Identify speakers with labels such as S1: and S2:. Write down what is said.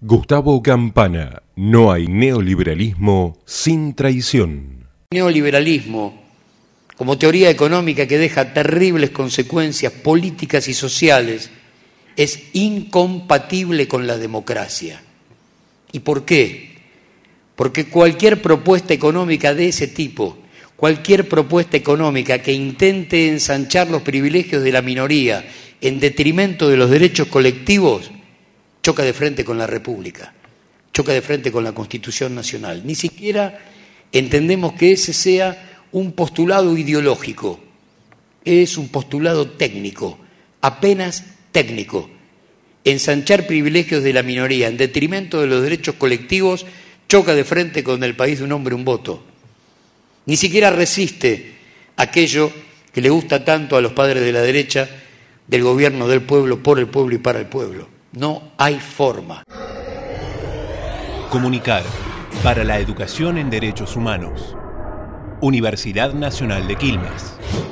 S1: Gustavo Campana, no hay neoliberalismo sin traición.
S2: Neoliberalismo, como teoría económica que deja terribles consecuencias políticas y sociales, es incompatible con la democracia. ¿Y por qué? Porque cualquier propuesta económica de ese tipo, cualquier propuesta económica que intente ensanchar los privilegios de la minoría en detrimento de los derechos colectivos, choca de frente con la República, choca de frente con la Constitución Nacional. Ni siquiera entendemos que ese sea un postulado ideológico, es un postulado técnico, apenas técnico. Ensanchar privilegios de la minoría en detrimento de los derechos colectivos choca de frente con el país de un hombre, un voto. Ni siquiera resiste aquello que le gusta tanto a los padres de la derecha del gobierno del pueblo, por el pueblo y para el pueblo. No hay forma.
S3: Comunicar para la educación en derechos humanos. Universidad Nacional de Quilmes.